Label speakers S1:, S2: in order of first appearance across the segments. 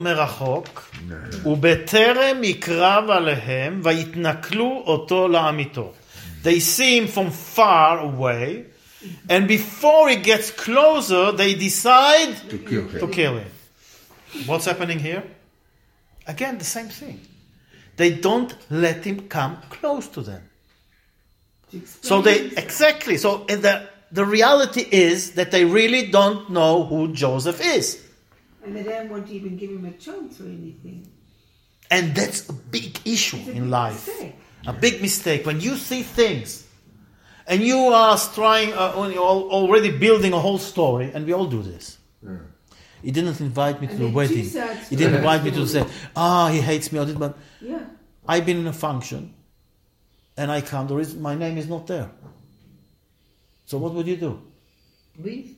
S1: מרחוק, ובטרם יקרב עליהם, ויתנכלו אותו לעמיתו. They see him from far away, and before he gets closer, they decide to kill him. What's happening here? Again, the same thing. They don't let him come close to them. So the reality is that they really don't know who Joseph is.
S2: And they don't want to even give him a chance or anything.
S1: And that's a big issue in life. A big mistake. When you see things and you are trying, already building a whole story, and we all do this. Yeah. He didn't invite me to the wedding. He didn't invite me to say, he hates me. Or this, but I've been in a function and I come, my name is not there. So what would you do?
S3: Leave.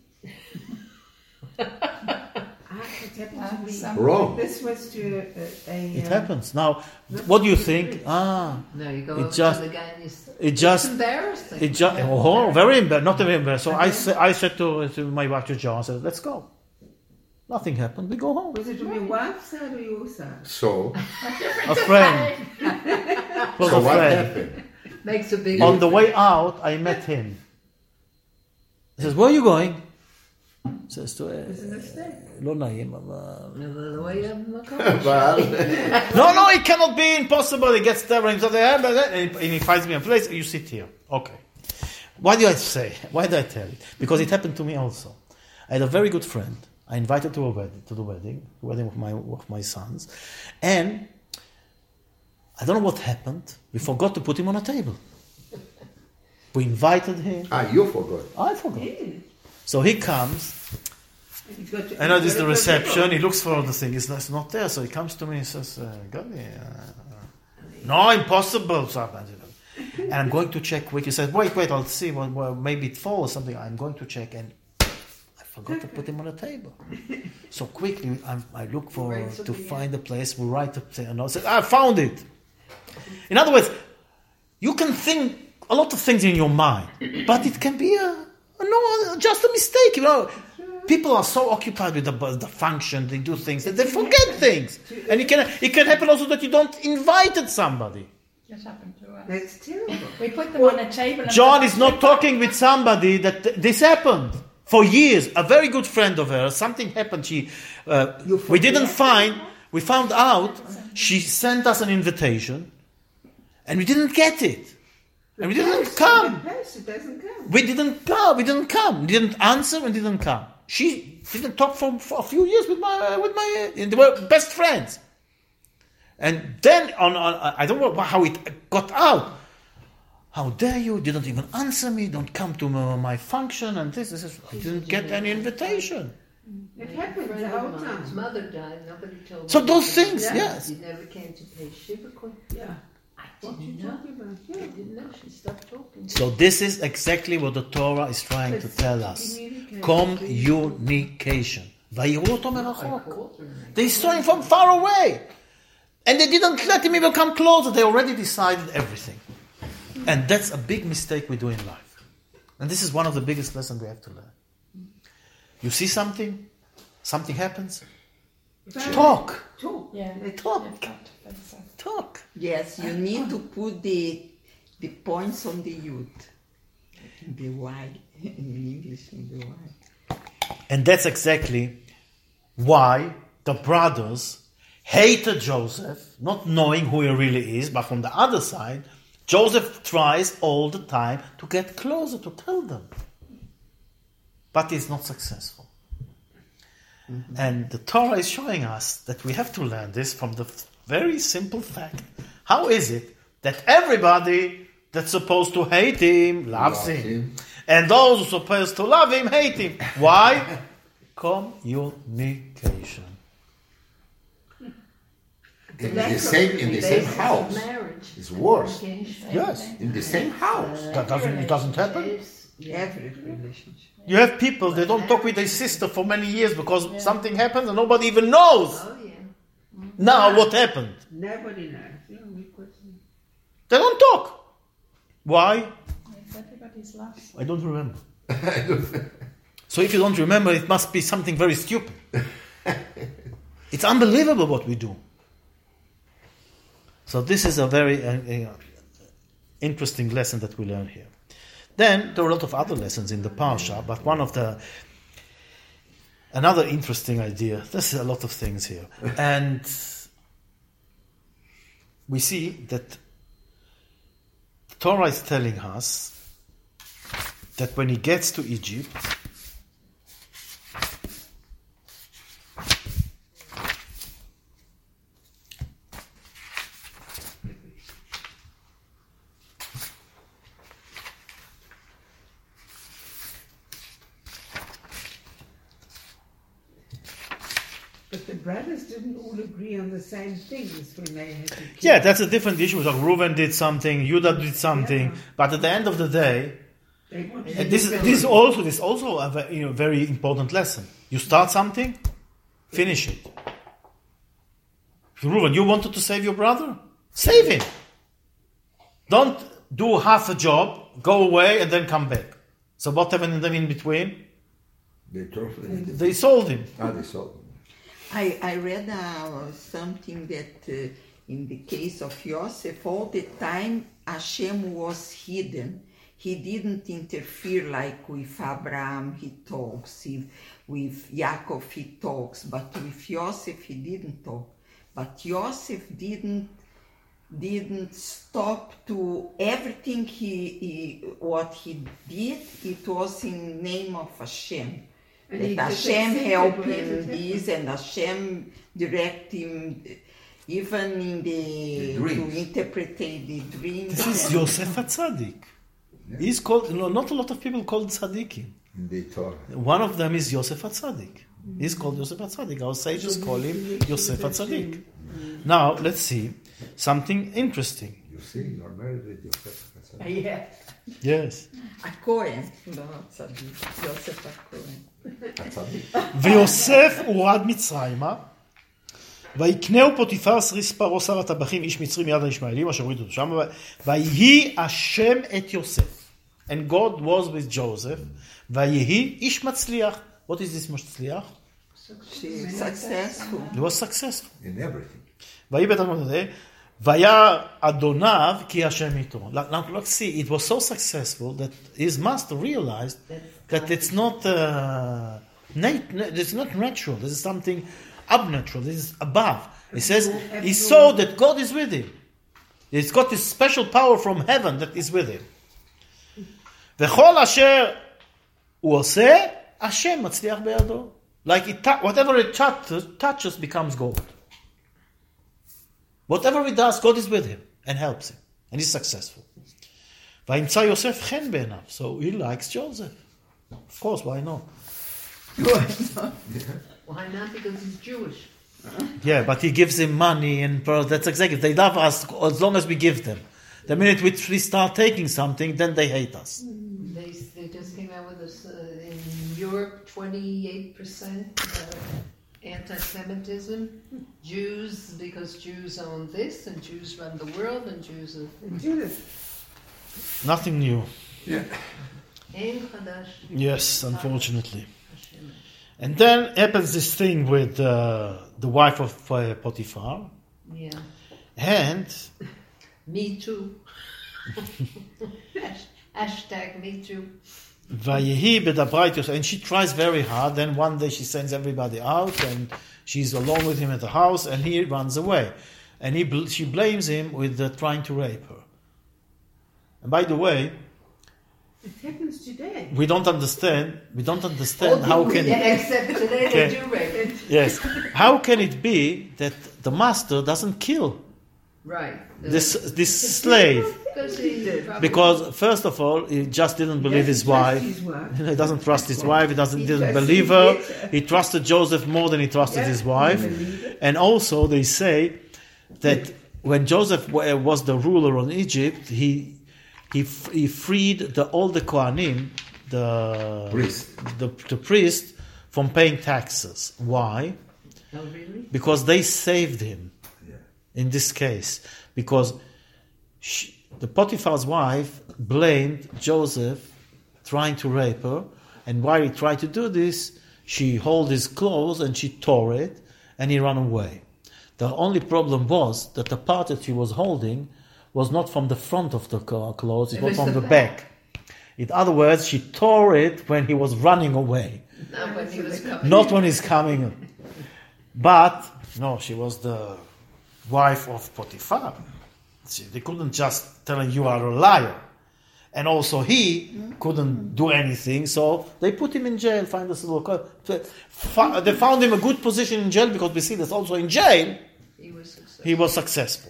S2: Wrong. This was to
S1: it happens. Now, what do you think?
S3: No, you go over to the guy and
S1: it's
S3: embarrassing.
S1: Very embarrassing. Not very embarrassing. So I said to my wife, to John, I said, let's go. Nothing happened. We go home.
S2: Was it from your wife's side or your side?
S4: So?
S1: A friend.
S4: So what happened?
S3: Makes a big
S1: On the way out, I met him. He says, where are you going? Says to לא נעים, No, it cannot be impossible. He gets there and he finds me a place. You sit here. Okay. Why do I say? Why do I tell it? Because it happened to me also. I had a very good friend. I invited to the wedding of my sons, and I don't know what happened. We forgot to put him on a table. We invited him.
S4: You forgot.
S1: I forgot. Yeah. So he comes. I know this is the reception. He looks for the thing. It's not there. So he comes to me and says, no, impossible. And I'm going to check quick. He said, wait, I'll see. Well, maybe it falls or something. I'm going to check. And I forgot to put him on a table. So quickly, I look to find a place. We write a note. I found it. In other words, you can think a lot of things in your mind, but it can be just a mistake. People are so occupied with the function, they do things, that they forget things. And it can happen also that you don't invited somebody.
S5: Just happened to us.
S2: That's terrible.
S5: We put them on a table.
S1: John is not talking with somebody that this happened. For years, a very good friend of hers, something happened. We found out, she sent us an invitation, and we didn't get it. And we didn't come. We didn't come. We didn't answer and didn't come. She didn't talk for a few years with my they were best friends. And then I don't know how it got out. How dare you? Didn't even answer me. Don't come to my function. And this is I didn't get any invitation.
S2: It happened the whole time.
S3: His mother died. Nobody told me.
S1: So those things, yes.
S3: He never came to pay Shiva.
S2: Yeah. What you talking about?
S3: I didn't know. She stopped talking.
S1: So this is exactly what the Torah is trying to tell us. Communication. They saw him from far away. And they didn't let him even come closer. They already decided everything. And that's a big mistake we do in life. And this is one of the biggest lessons we have to learn. You see something happens, talk.
S5: Yeah.
S1: Talk.
S6: Yes, you need to put the points on the youth. The why. In English, the why.
S1: And that's exactly why the brothers hated Joseph, not knowing who he really is, but from the other side, Joseph tries all the time to get closer, to tell them. But he's not successful. Mm-hmm. And the Torah is showing us that we have to learn this from the very simple fact. How is it that everybody that's supposed to hate him loves him? And those who are supposed to love him hate him. Why? Communication.
S4: In the same house. It's worse.
S1: Yes.
S4: In the same house.
S1: It doesn't happen.
S2: Every relationship.
S1: You have people, they don't talk with their sister for many years because something happens and nobody even knows.
S3: Oh, yeah.
S1: Now what happened?
S2: Nobody knows.
S1: They don't talk. Why?
S5: Everybody's lost.
S1: I don't remember. So if you don't remember, it must be something very stupid. It's unbelievable what we do. So this is a very interesting lesson that we learn here. Then there are a lot of other lessons in the Parsha, but another interesting idea, there's a lot of things here. And we see that the Torah is telling us that when he gets to Egypt,
S2: But the brothers didn't all agree on the same things when they had to kill.
S1: yeah, that's a different issue. Like Reuven did something, Judah did something,
S2: Yeah.
S1: but at the end of the day,
S2: They wanted
S1: and
S2: to
S1: this
S2: kill
S1: is also a very important lesson. You start something, finish it. Reuven, you wanted to save your brother? Save him. Don't do half a job, go away, and then come back. So what happened in the in between?
S4: They totally.
S1: They sold him.
S4: They sold them.
S6: I read something that in the case of Yosef, all the time Hashem was hidden. He didn't interfere like with Abraham he talks, with Yaakov he talks, but with Yosef he didn't talk. But Yosef didn't stop to everything what he did. It was in name of Hashem.
S2: And he
S6: That
S2: just
S6: Hashem
S2: accepted
S6: helped
S2: whatever
S6: him
S2: happened.
S6: this, and Hashem direct him even in
S4: The
S6: to
S4: dreams.
S6: interpret the dreams.
S1: This is Yosef HaTzadik. He's called, not a lot of people called tzaddikim.
S4: In the Torah.
S1: One of them is Yosef HaTzadik. He's called Yosef HaTzadik. Our sages call him Yosef HaTzadik. Now, let's see something interesting.
S4: You see, you're married with Yosef.
S2: Yeah.
S1: Yes.
S6: A Cohen, לא צדיק, יוסף הכהן.
S1: ויוסף הורד מצרימה, ויקנהו פוטיפר סריס פרעה שר הטבחים איש מצרי מיד הישמעאלים אשר הורידו אותו שם, ויהי השם את יוסף. And God was with Joseph, ויהי איש מצליח. What is this מצליח?
S6: She's successful.
S1: He was successful.
S4: In everything.
S1: ויהי בית המקדש, והיה אדוניו כי השם איתו. Let's see, it was so successful that his master realized that it's not natural. This is something unnatural. This is above. He says he saw that God is with him. He's got this special power from heaven that is with him. וכל אשר הוא עושה, השם מצליח בידו. Like whatever it touches becomes gold. Whatever he does, God is with him and helps him. And he's successful. וימצא יוסף חן בעיניו. So he likes Joseph. Of course, why not?
S3: Why not? Because he's Jewish.
S1: Yeah, but he gives him money and that's exactly. They love us as long as we give them. The minute we start taking something, then they hate us.
S3: They just came out with this in Europe, 28% anti-Semitism. Jews, because Jews own this, and Jews run the world, and Jews are...
S2: Judith.
S1: Nothing new.
S4: Yeah.
S3: Ein Chadash.
S1: Yes, unfortunately. And then happens this thing with the wife of Potiphar.
S3: Yeah.
S1: And
S3: Me too. Hashtag me too.
S1: Vayehi bedabra et Yosef, and she tries very hard. Then one day she sends everybody out, and she's alone with him at the house, and he runs away, and she blames him with trying to rape her. And by the way,
S2: It happens today.
S1: we don't understand how can
S3: Yeah, except today
S1: Okay.
S3: they do rape it.
S1: yes, how can it be that the master doesn't kill
S3: Right.
S1: this slave?
S3: Because he probably...
S1: Because first of all, he just didn't believe his wife.
S2: His wife.
S1: He doesn't trust his wife. He didn't
S2: just
S1: believe her.
S2: didn't get her.
S1: He trusted Joseph more than he trusted
S2: Yeah,
S1: his wife.
S2: he believed it.
S1: And also, they say that when Joseph was the ruler on Egypt, he freed all the Kohanim, the priest, from paying taxes. Why?
S3: Oh, really?
S1: Because they saved him. In this case, because the Potiphar's wife blamed Joseph trying to rape her, and while he tried to do this, she held his clothes and she tore it, and he ran away. The only problem was that the part that he was holding was not from the front of the clothes, it was from the back. In other words, she tore it when he was running away.
S3: Not when he was coming.
S1: Not when he's coming. But, no, she was the wife of Potiphar. They couldn't just tell him you are a liar. And also he couldn't do anything, so they put him in jail. They found him a good position in jail because we see that also in jail he was successful.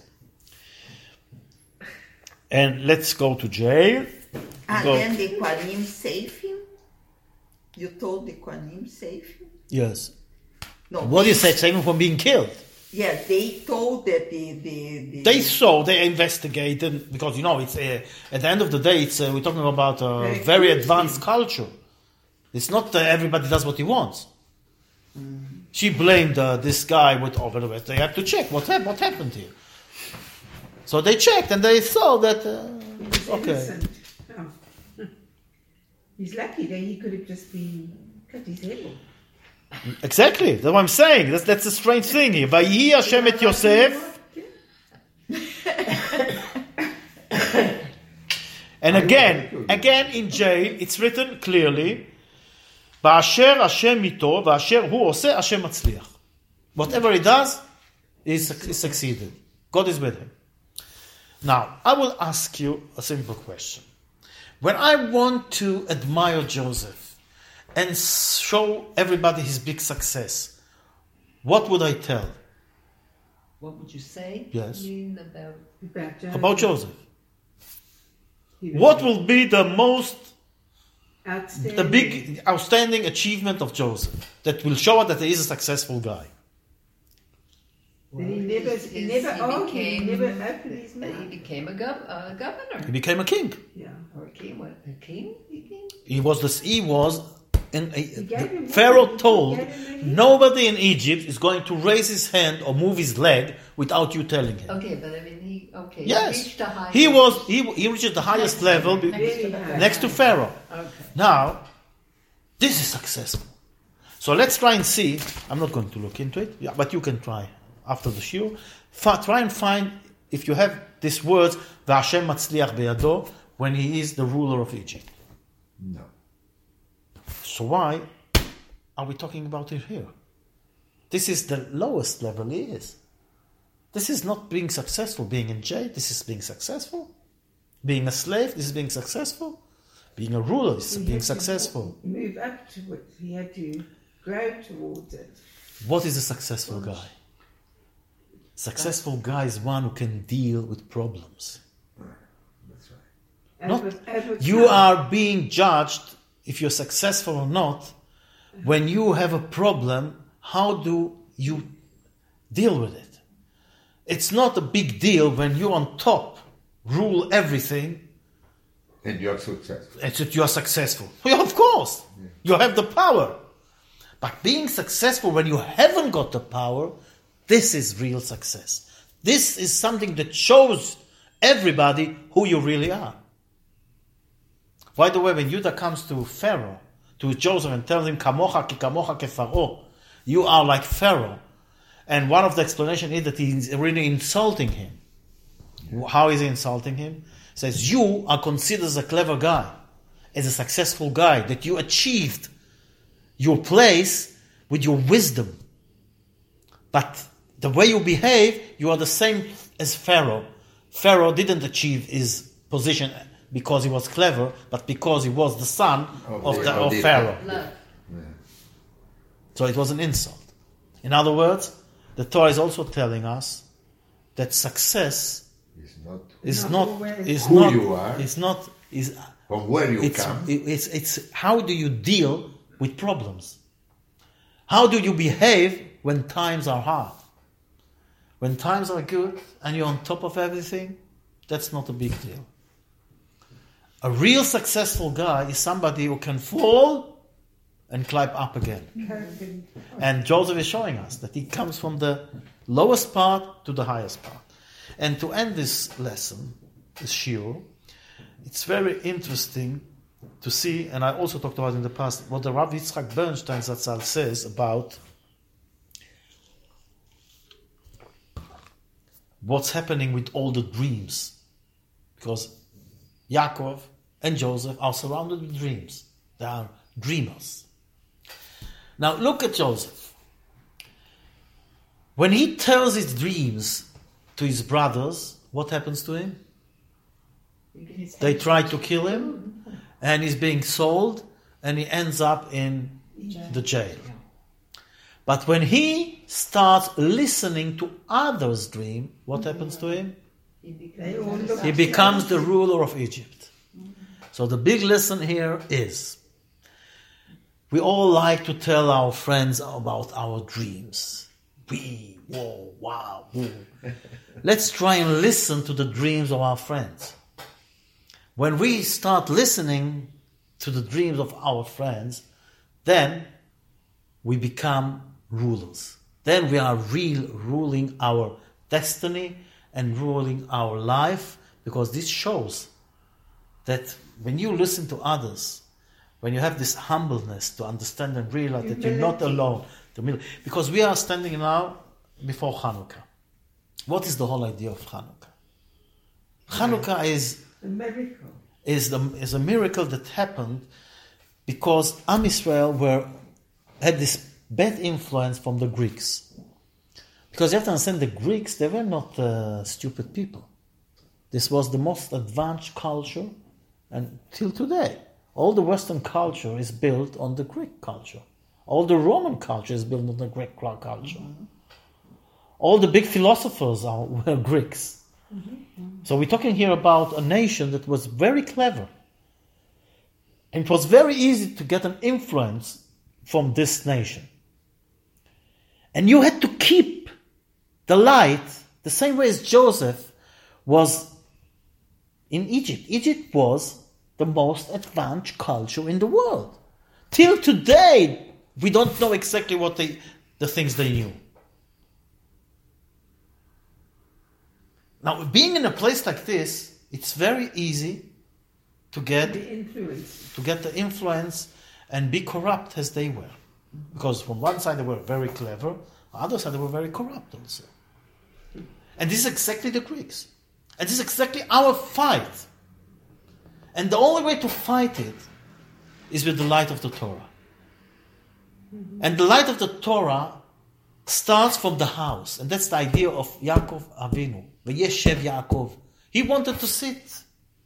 S1: And let's go to jail.
S6: Then the Kohanim saved him? You told the Kohanim saved him?
S1: Yes.
S6: No.
S1: What do you say? Save him from being killed?
S6: Yes, they told that
S1: They investigated, because, it's at the end of the day, we're talking about a very advanced culture. It's not everybody does what he wants. She blamed this guy with over. They had to check what happened here. So they checked and they saw that, okay.
S2: Oh. He's lucky that he could have just been cut his head off.
S1: Exactly, that's what I'm saying. That's a strange thing here. Vayihi Hashem et Yosef. And again in jail, it's written clearly, Va'asher Hashem mito, va'asher hu oseh Hashem matzliach. Whatever he does, he succeeded. God is with him. Now, I will ask you a simple question. When I want to admire Joseph and show everybody his big success, what would I tell?
S3: What would you say?
S1: Yes.
S3: You mean
S1: About Joseph. What will be the most outstanding achievement of Joseph that will show us that he is a successful guy?
S2: He never opened his mouth.
S3: He became a governor.
S1: He became a king.
S2: Yeah.
S3: Or a king? What? A king?
S1: Pharaoh told nobody in Egypt is going to raise his hand or move his leg without you telling him.
S3: Okay, but I mean,
S1: yes,
S3: he reached the highest.
S1: He reached the highest level next to Pharaoh.
S3: Okay.
S1: Now, this is successful. So let's try and see. I'm not going to look into it, but you can try after the shiur. Try and find if you have these words, "V'Hashem matzliach beyado," when he is the ruler of Egypt.
S4: No.
S1: So why are we talking about it here? This is the lowest level he is. This is not being successful, being in jail. This is being successful. Being a slave, this is being successful. Being a ruler, this is being successful.
S2: Move up to it. He had to grow towards it.
S1: What is a successful guy? Successful guy is one who can deal with problems.
S4: That's right.
S1: You are being judged if you're successful or not. When you have a problem, how do you deal with it? It's not a big deal when you're on top, rule everything.
S4: And you are successful.
S1: It's that you are successful. Well, of course, you have the power. But being successful when you haven't got the power, this is real success. This is something that shows everybody who you really are. By the way, when Judah comes to Pharaoh, to Joseph, and tells him, Kamocha ki kamocha ke Pharaoh, you are like Pharaoh. And one of the explanations is that he's really insulting him. How is he insulting him? He says, you are considered as a clever guy, as a successful guy, that you achieved your place with your wisdom. But the way you behave, you are the same as Pharaoh. Pharaoh didn't achieve his position because he was clever, but because he was the son of Pharaoh.
S3: Love.
S1: So it was an insult. In other words, the Torah is also telling us that success is not
S4: from where you come.
S1: It's how do you deal with problems? How do you behave when times are hard? When times are good and you're on top of everything, that's not a big deal. A real successful guy is somebody who can fall and climb up again. And Joseph is showing us that he comes from the lowest part to the highest part. And to end this lesson, this shiur, it's very interesting to see, and I also talked about in the past, what the Rav Yitzchak Bernstein Zatzal says about what's happening with all the dreams. Because Yaakov and Joseph are surrounded with dreams. They are dreamers. Now look at Joseph. When he tells his dreams to his brothers, what happens to him? They try to kill him, and he's being sold, and he ends up in the jail. But when he starts listening to others' dream, what happens to him? He becomes the ruler of Egypt. So the big lesson here is, we all like to tell our friends about our dreams. Wow. Let's try and listen to the dreams of our friends. When we start listening to the dreams of our friends, then we become rulers. Then we are ruling our destiny and ruling our life, because this shows that when you listen to others, when you have this humbleness to understand and realize that you're not alone, because we are standing now before Hanukkah. What is the whole idea of Hanukkah? Hanukkah is
S2: a miracle.
S1: Is a miracle that happened because Am Israel had this bad influence from the Greeks. Because you have to understand, the Greeks, they were not stupid people. This was the most advanced culture, and till today, all the Western culture is built on the Greek culture. All the Roman culture is built on the Greek culture. Mm-hmm. All the big philosophers were Greeks. Mm-hmm. So we're talking here about a nation that was very clever. And it was very easy to get an influence from this nation. And you had to keep the light the same way as Joseph was in Egypt. Egypt was the most advanced culture in the world. Till today, we don't know exactly what the things they knew. Now, being in a place like this, it's very easy to get the influence and be corrupt as they were. Because from one side they were very clever, on the other side they were very corrupt also. And this is exactly the Greeks. And this is exactly our fight. And the only way to fight it is with the light of the Torah. Mm-hmm. And the light of the Torah starts from the house. And that's the idea of Yaakov Avinu. Vayeshev Yaakov. He wanted to sit.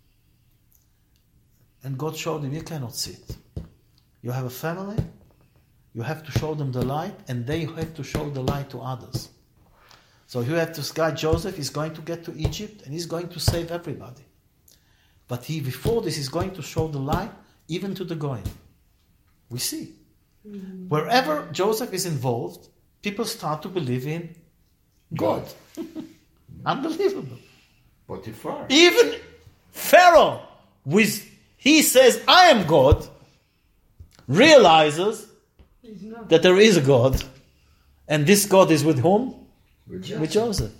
S1: And God showed him, you cannot sit. You have a family, you have to show them the light, and they have to show the light to others. So you have this guy Joseph, he's going to get to Egypt, and he's going to save everybody. But before this, he's going to show the light even to the Goyim. We see. Mm-hmm. Wherever Joseph is involved, people start to believe in God. Unbelievable.
S4: Potiphar.
S1: Even Pharaoh, he says, I am God, realizes that there is a God. And this God is with whom? With Joseph.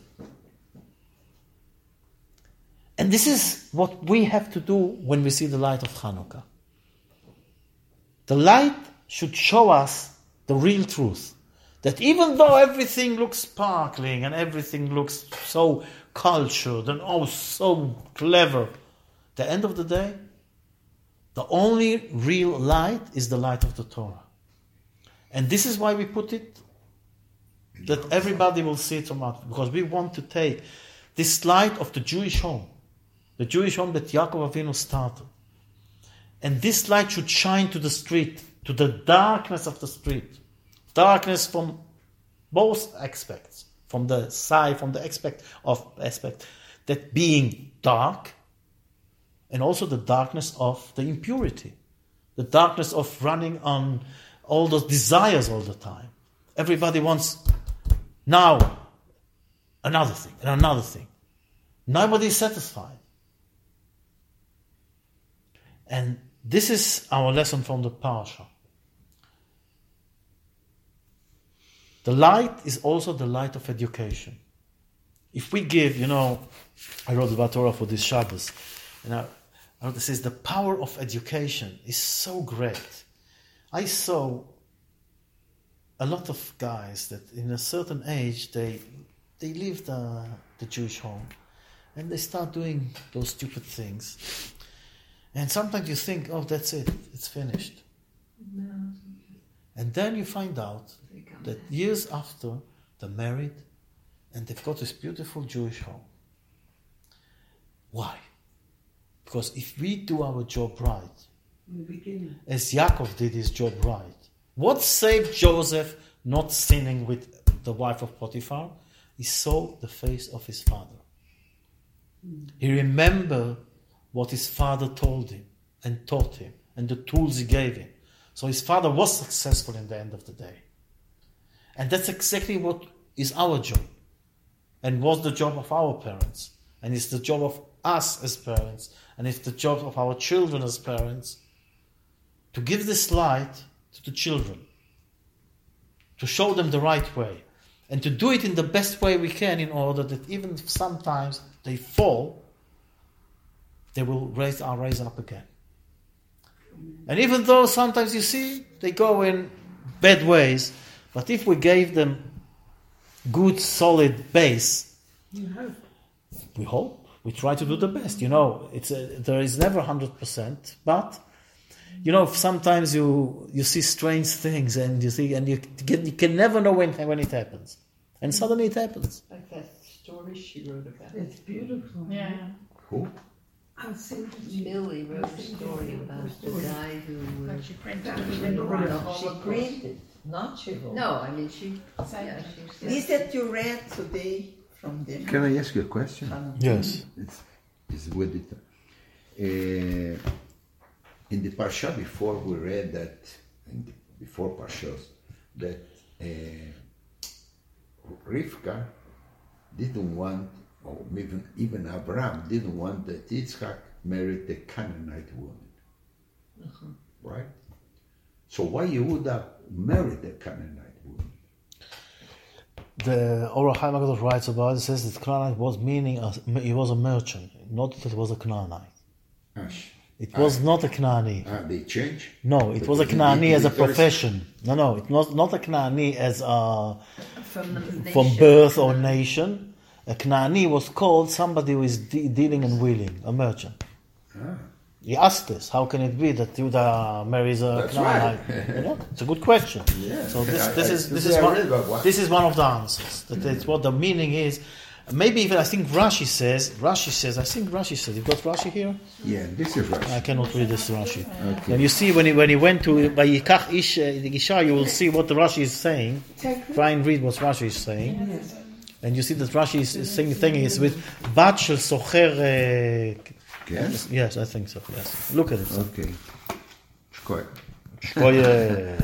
S1: And this is what we have to do when we see the light of Hanukkah. The light should show us the real truth. That even though everything looks sparkling and everything looks so cultured and so clever, at the end of the day, the only real light is the light of the Torah. And this is why we put it, that everybody will see it from us. Because we want to take this light of the Jewish home, the Jewish home that Yaakov Avinu started. And this light should shine to the street, to the darkness of the street. Darkness from both aspects, from the side, from the aspect that being dark, and also the darkness of the impurity, the darkness of running on all those desires all the time. Everybody wants now another thing and another thing. Nobody is satisfied. And this is our lesson from the Parsha. The light is also the light of education. If we give, I wrote about Torah for this Shabbos, and I wrote this is the power of education is so great. I saw a lot of guys that in a certain age they they leave the Jewish home and they start doing those stupid things. And sometimes you think, oh, that's it, it's finished. And then you find out that years after they're married and they've got this beautiful Jewish home. Why? Because if we do our job right,
S2: In the beginning.
S1: as Yaakov did his job right, what saved Joseph not sinning with the wife of Potiphar? He saw the face of his father. He remembered what his father told him and taught him and the tools he gave him. So his father was successful in the end of the day. And that's exactly what is our job and was the job of our parents. And it's the job of us as parents and it's the job of our children as parents to give this light to the children, to show them the right way, and to do it in the best way we can in order that even if sometimes they fall, they will rise up again. And even though sometimes you see they go in bad ways, but if we gave them good solid base, we hope, we try to do the best. There is never 100%, but sometimes you see strange things and you can never know when it happens, and suddenly it happens.
S3: Like that story she wrote about.
S2: It's beautiful.
S5: Yeah.
S4: Who?
S2: I'll send it to you.
S3: Millie wrote a story about the guy who
S5: Like she printed
S2: That
S5: it
S2: was
S5: in
S2: in
S5: the
S2: the
S5: right.
S2: right.
S6: She printed, not she wrote.
S3: No, I mean she.
S5: Same.
S3: Yeah, she
S6: This that you read today from them.
S4: Can I ask you a question?
S1: Yes.
S4: It's with it. In the Parsha before, we read that, before Parshas, that Rivka didn't want, or even Abraham didn't want that Yitzchak married the Canaanite woman. Right? So why Yehuda married the Canaanite woman?
S1: The Or HaChaim HaKadosh writes about it, says that Canaanite was meaning he was a merchant, not that it was a Canaanite. It was not a Canaanite.
S4: They changed?
S1: No, it was a Canaanite as a profession. No, it was not a Canaanite as from birth or nation. A Canaanite was called somebody who is dealing and wheeling, a merchant. He asked us, how can it be that Judah marries a
S4: That's
S1: Canaanite?
S4: right.
S1: It's a good question.
S4: Yeah.
S1: So
S4: I
S1: this is one of the answers. That's what the meaning is. Maybe even I think Rashi says. You've got Rashi here?
S4: Yeah, this is right.
S1: I cannot read this Rashi.
S4: Okay.
S1: And you see when he went to Vayikach Isha, you will see what the Rashi is saying. Try and read what Rashi is saying. And you see that Rashi is saying the thing is with Bat Shel Socher.
S4: Yes?
S1: Yes, I think so. Yes, look at it.
S4: Okay. Shkoy.
S1: Shkoye.